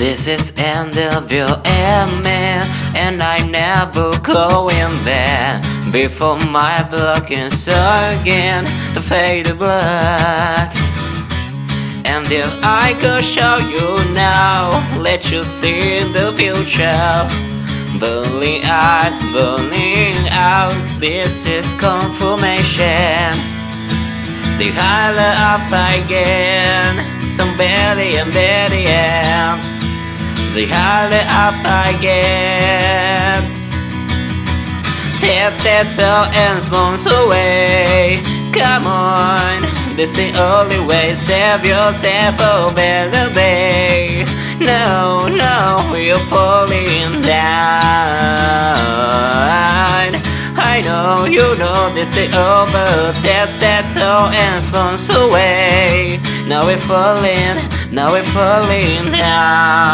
This is NWMA, and I never going back before my blood can start again to fade to black. And if I could show you now, let you see the future. Burning out, this is confirmation. The higher up I get, some better and better, yeah. The higher up I get, Tetto and spoons away. Come on, this is the only way. Save yourself for a better day. No, no, you're falling down. I know, you know this is over. Tetto and spoons away. Now we're falling down.